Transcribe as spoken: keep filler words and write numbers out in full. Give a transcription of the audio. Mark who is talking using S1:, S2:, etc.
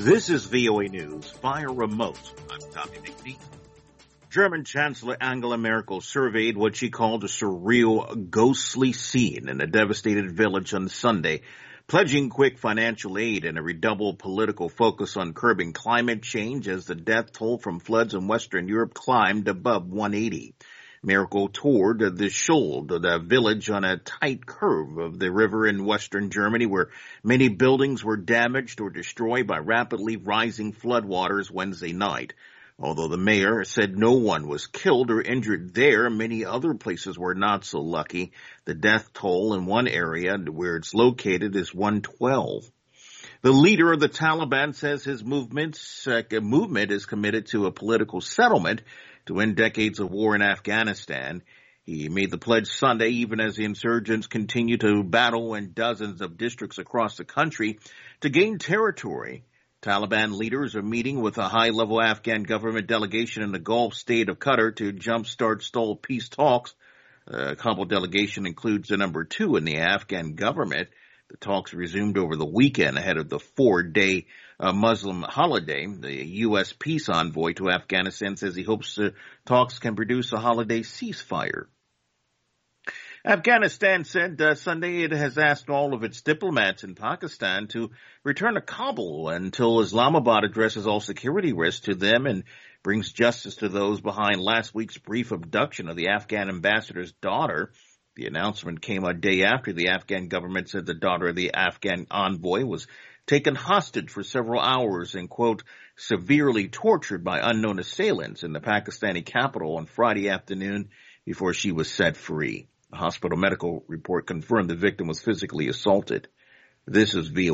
S1: This is V O A News via remote. I'm Tommy McNeil. German Chancellor Angela Merkel surveyed what she called a surreal, ghostly scene in a devastated village on Sunday, pledging quick financial aid and a redoubled political focus on curbing climate change as the death toll from floods in Western Europe climbed above one eighty. Merkel toured the Schuld, the village on a tight curve of the river in western Germany where many buildings were damaged or destroyed by rapidly rising floodwaters Wednesday night. Although the mayor said no one was killed or injured there, many other places were not so lucky. The death toll in one area where it's located is one twelve. The leader of the Taliban says his movement's, uh, movement is committed to a political settlement to end decades of war in Afghanistan. He made the pledge Sunday, even as the insurgents continue to battle in dozens of districts across the country to gain territory. Taliban leaders are meeting with a high-level Afghan government delegation in the Gulf state of Qatar to jumpstart stalled peace talks. The Kabul delegation includes the number two in the Afghan government. The talks resumed over the weekend ahead of the four-day uh, Muslim holiday. The U S peace envoy to Afghanistan says he hopes the talks can produce a holiday ceasefire. Afghanistan said uh, Sunday it has asked all of its diplomats in Pakistan to return to Kabul until Islamabad addresses all security risks to them and brings justice to those behind last week's brief abduction of the Afghan ambassador's daughter. The announcement came a day after the Afghan government said the daughter of the Afghan envoy was taken hostage for several hours and, quote, severely tortured by unknown assailants in the Pakistani capital on Friday afternoon before she was set free. A hospital medical report confirmed the victim was physically assaulted. This is V O A.